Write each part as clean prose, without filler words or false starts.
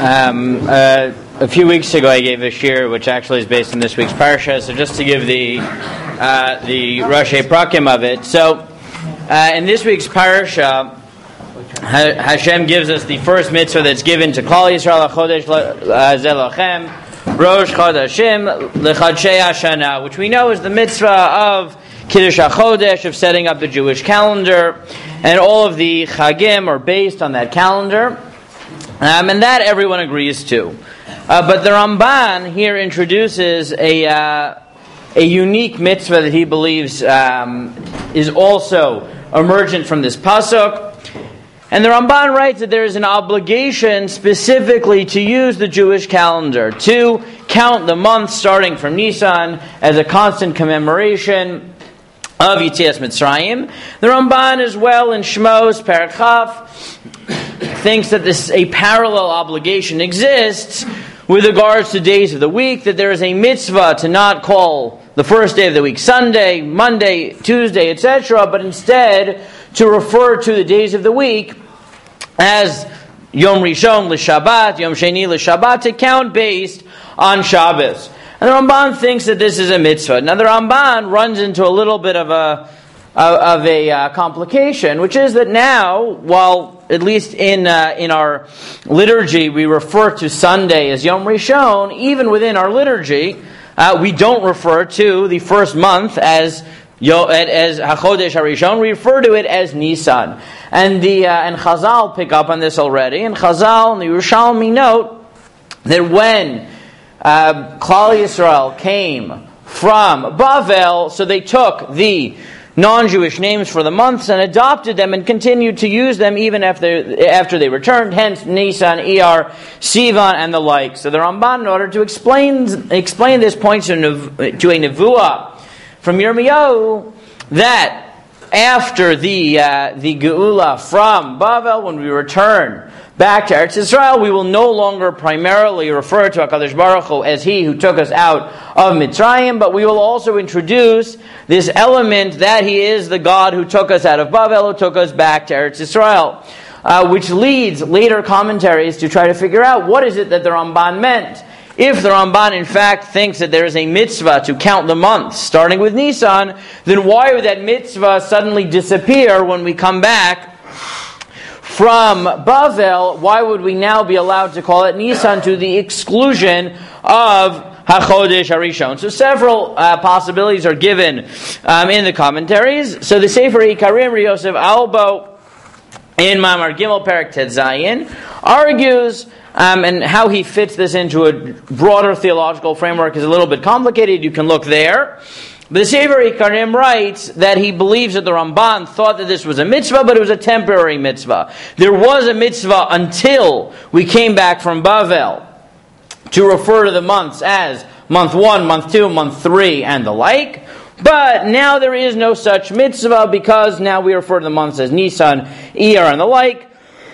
A few weeks ago, I gave a shir, which actually is based on this week's parsha. So, just to give the Rashi Prakim of it. So, in this week's parsha, Hashem gives us the first mitzvah that's given to Klal Yisrael, Chodesh Zelochem, Rosh Chodashim, Lechadshei Hashana, which we know is the mitzvah of Kiddush HaChodesh, of setting up the Jewish calendar, and all of the Chagim are based on that calendar. And that everyone agrees to. But the Ramban here introduces a unique mitzvah that he believes is also emergent from this pasuk. And the Ramban writes that there is an obligation specifically to use the Jewish calendar, to count the months starting from Nisan as a constant commemoration of Yetzias Mitzrayim. The Ramban as well in Shmos, Perek Chaf, thinks that a parallel obligation exists with regards to days of the week, that there is a mitzvah to not call the first day of the week Sunday, Monday, Tuesday, etc., but instead to refer to the days of the week as Yom Rishon l'Shabbat, Yom Sheni l'Shabbat, to count based on Shabbos. And the Ramban thinks that this is a mitzvah. Now the Ramban runs into a little bit of a complication, which is that now, while at least in our liturgy we refer to Sunday as Yom Rishon, even within our liturgy we don't refer to the first month as HaChodesh HaRishon. We refer to it as Nisan, and Chazal pick up on this already. And Chazal and the Yerushalmi note that when Klal Yisrael came from Bavel, so they took the non-Jewish names for the months and adopted them and continued to use them even after they returned, hence Nisan, Iyar, Sivan, and the like. So the Ramban, in order to explain this, points to a nevuah from Yirmiyahu that after the Geula from Bavel, when we return back to Eretz Yisrael, we will no longer primarily refer to HaKadosh Baruch Hu as He who took us out of Mitzrayim, but we will also introduce this element that He is the God who took us out of Bavel, who took us back to Eretz Yisrael, which leads later commentaries to try to figure out what is it that the Ramban meant. If the Ramban in fact thinks that there is a mitzvah to count the months starting with Nisan, then why would that mitzvah suddenly disappear when we come back from Bavel? Why would we now be allowed to call it Nisan to the exclusion of HaChodesh HaRishon? So several possibilities are given in the commentaries. So the Sefer Ikarim Yosef Albo in Mamar Gimel Perek Tet Zayin argues, and how he fits this into a broader theological framework is a little bit complicated. You can look there. But the Sefer Ikarim writes that he believes that the Ramban thought that this was a mitzvah, but it was a temporary mitzvah. There was a mitzvah until we came back from Bavel to refer to the months as month 1, month 2, month 3, and the like. But now there is no such mitzvah because now we refer to the months as Nisan, Iyar, and the like.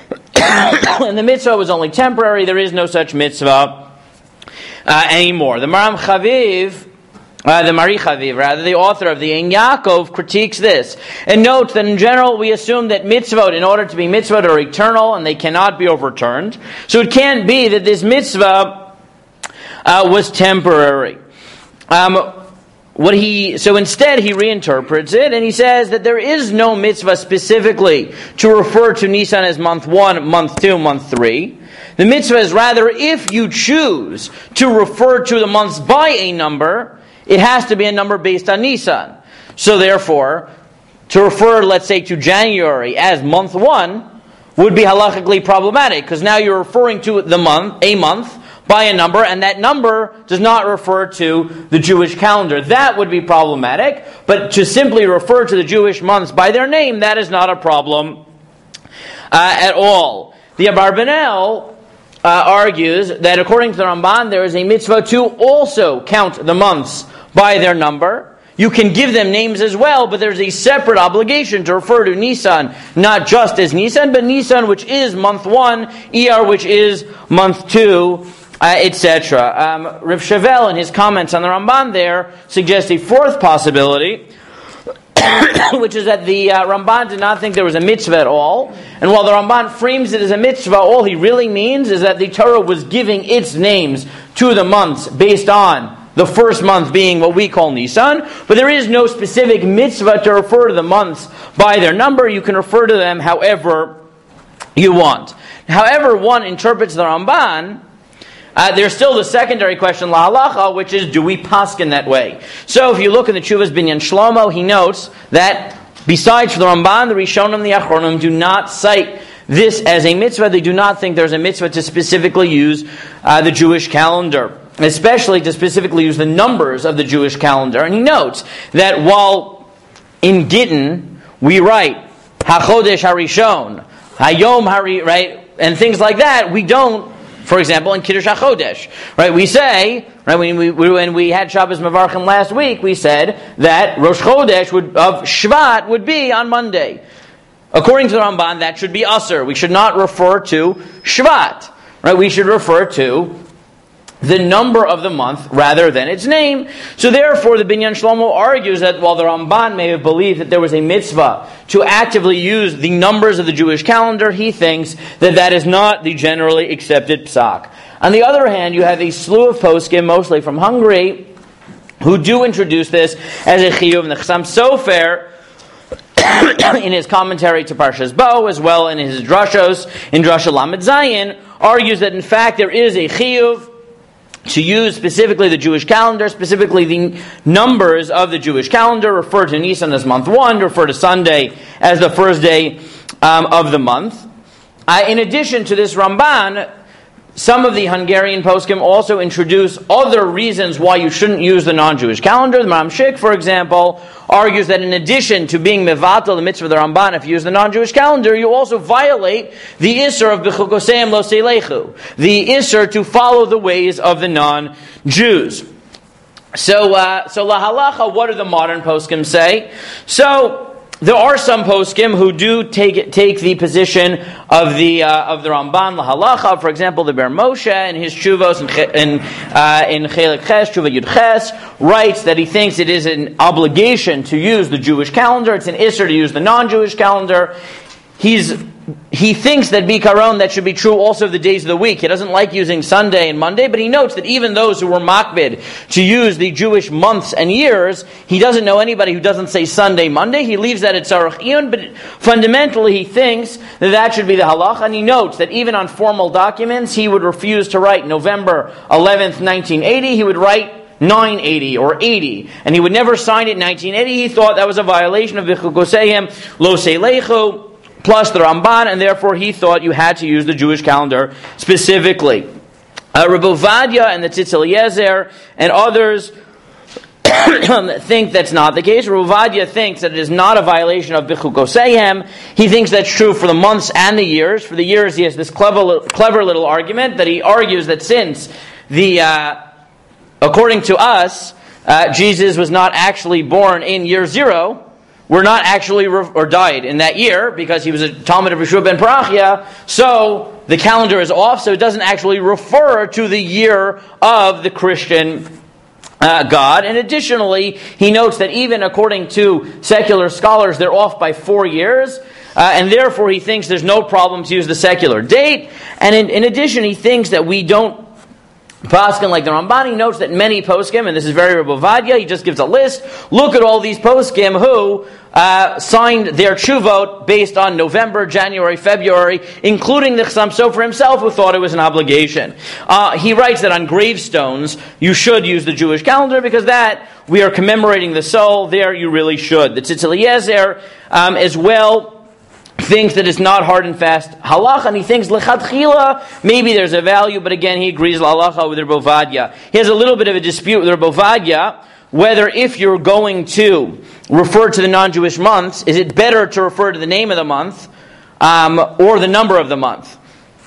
And the mitzvah was only temporary. There is no such mitzvah anymore. The Maram Chaviv, the Mari Chaviv, rather, the author of the Ein Yaakov, critiques this and notes that in general we assume that mitzvot, in order to be mitzvot, are eternal and they cannot be overturned. So it can't be that this mitzvah was temporary. So instead he reinterprets it and he says that there is no mitzvah specifically to refer to Nisan as month 1, month 2, month 3. The mitzvah is rather, if you choose to refer to the months by a number, it has to be a number based on Nisan. So therefore, to refer, let's say, to January as month 1 would be halachically problematic, because now you're referring to a month by a number, and that number does not refer to the Jewish calendar. That would be problematic, but to simply refer to the Jewish months by their name, that is not a problem at all. The Abarbanel argues that according to the Ramban, there is a mitzvah to also count the months by their number. You can give them names as well, but there's a separate obligation to refer to Nisan, not just as Nisan, but Nisan, which is month 1, Iyar, which is month 2, etc. Rav Shavel, in his comments on the Ramban there, suggests a fourth possibility, which is that the Ramban did not think there was a mitzvah at all, And while the Ramban frames it as a mitzvah, all he really means is that the Torah was giving its names to the months based on the first month being what we call Nisan, but there is no specific mitzvah to refer to the months by their number. You can refer to them however you want. However one interprets the Ramban, there's still the secondary question, la halacha, which is, do we paskin that way? So if you look in the Tshuvas Binyan Shlomo, he notes that besides for the Ramban, the Rishonim and the Achronim do not cite this as a mitzvah. They do not think there's a mitzvah to specifically use the Jewish calendar, especially to specifically use the numbers of the Jewish calendar. And he notes that while in Gittin we write HaChodesh HaRishon, Hayom Hari, right, and things like that, we don't. For example, in Kiddush HaChodesh, right, we say, right, when we had Shabbos Mevarchim last week, we said that Rosh Chodesh of Shvat would be on Monday. According to the Ramban, that should be Asur. We should not refer to Shvat, right? We should refer to the number of the month rather than its name. So therefore, the Binyan Shlomo argues that while the Ramban may have believed that there was a mitzvah to actively use the numbers of the Jewish calendar, he thinks that that is not the generally accepted psak. On the other hand, you have a slew of poskim, mostly from Hungary, who do introduce this as a chiyuv. And the Chassam Sofer, in his commentary to Parshas Bo, as well in his drashos, in Drasha Lamed Zayin, argues that in fact there is a chiyuv to use specifically the Jewish calendar, specifically the numbers of the Jewish calendar, refer to Nisan as month 1, refer to Sunday as the first day of the month. In addition to this Ramban, some of the Hungarian poskim also introduce other reasons why you shouldn't use the non-Jewish calendar. The Maramshik, for example, argues that in addition to being mevatel, the mitzvah of the Ramban, if you use the non-Jewish calendar, you also violate the Isser of B'chukoseim lo seilechu, the Isser to follow the ways of the non-Jews. So la halacha, what do the modern poskim say? So there are some poskim who do take the position of the Ramban la halacha. For example, the Ber Moshe in his Tshuvos in Chelik Ches, Tshuva Yud Ches, writes that he thinks it is an obligation to use the Jewish calendar. It's an isser to use the non-Jewish calendar. He thinks that bikaron, that should be true also of the days of the week. He doesn't like using Sunday and Monday, but he notes that even those who were makbid to use the Jewish months and years, he doesn't know anybody who doesn't say Sunday, Monday. He leaves that at Tzarech Iyun, but fundamentally he thinks that should be the halacha, and he notes that even on formal documents, he would refuse to write November 11th, 1980. He would write 980 or 80, and he would never sign it 1980. He thought that was a violation of V'chukoseim lo seilechu, plus the Ramban, and therefore he thought you had to use the Jewish calendar specifically. Rabbi Ovadia and the Tzitz Eliezer and others think that's not the case. Rabbi Ovadia thinks that it is not a violation of B'chukoseim. He thinks that's true for the months and the years. For the years, he has this clever little argument that he argues that since according to us, Jesus was not actually born in year 0, were not actually, or died in that year, because he was a Talmud of Yeshua ben Parachia, so the calendar is off, so it doesn't actually refer to the year of the Christian God. And additionally, he notes that even according to secular scholars, they're off by 4 years, and therefore he thinks there's no problem to use the secular date. And in addition, he thinks that we don't Paskin like the Ramban. He notes that many poskim, and this is very Rabbi Ovadia, he just gives a list. Look at all these poskim who signed their tshuvot based on November, January, February, including the Chassam Sofer himself, who thought it was an obligation. He writes that on gravestones you should use the Jewish calendar, because that we are commemorating the soul. There you really should. The Tzitz Eliezer as well thinks that it's not hard and fast halacha, and he thinks lechatchila maybe there's a value, but again he agrees halacha with Rabbi Ovadia. He has a little bit of a dispute with Rabbi Ovadia whether if you're going to refer to the non-Jewish months, is it better to refer to the name of the month or the number of the month?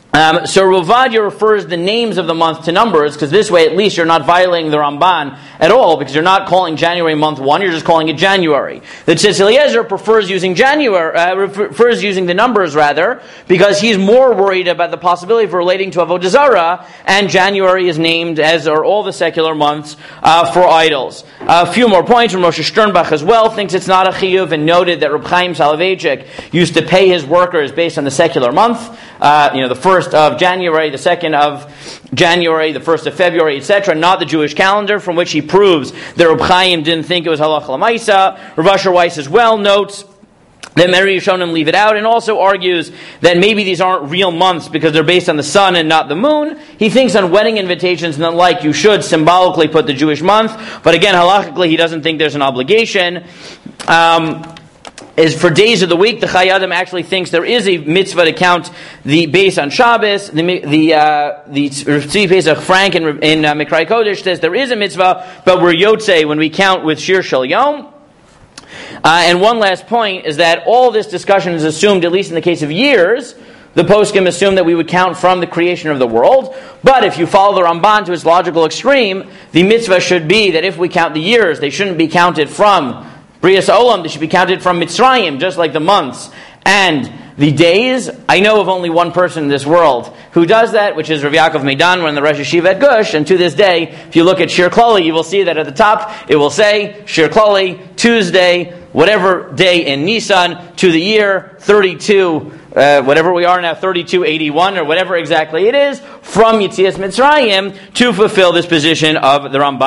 So Ruvadia refers the names of the month to numbers, because this way at least you're not violating the Ramban at all, because you're not calling January month 1, you're just calling it January. The Tzitz Eliezer prefers using prefers using the numbers rather, because he's more worried about the possibility of relating to Avodah Zarah, and January is named, as are all the secular months, for idols. A few more points from Moshe Sternbach as well, thinks it's not a chiyuv, and noted that Reb Chaim Soloveitchik used to pay his workers based on the secular month, the 1st of January, the 2nd of January, the 1st of February, etc., not the Jewish calendar, from which he proves that Reb Chaim didn't think it was halacha l'maisa. Rav Asher Weiss as well notes that many Rishonim leave it out, and also argues that maybe these aren't real months because they're based on the sun and not the moon. He thinks on wedding invitations and the like, you should symbolically put the Jewish month, but again, halachically, he doesn't think there's an obligation. Is for days of the week, the Chai Adam actually thinks there is a mitzvah to count the base on Shabbos. The Tzvi Pesach Frank in Mikrai Kodesh says there is a mitzvah, but we're Yotzei when we count with Shir Shel Yom. And one last point is that all this discussion is assumed, at least in the case of years, the poskim assume that we would count from the creation of the world. But if you follow the Ramban to its logical extreme, the mitzvah should be that if we count the years, they shouldn't be counted from Brias Olam, they should be counted from Mitzrayim, just like the months and the days. I know of only one person in this world who does that, which is Rav Yaakov Meidan, one of the Rosh Yeshiva at Gush, and to this day, if you look at Shir Klali, you will see that at the top, it will say, Shir Klali, Tuesday, whatever day in Nisan, to the year 32, whatever we are now, 3281, or whatever exactly it is, from Yetzias Mitzrayim, to fulfill this position of the Ramban.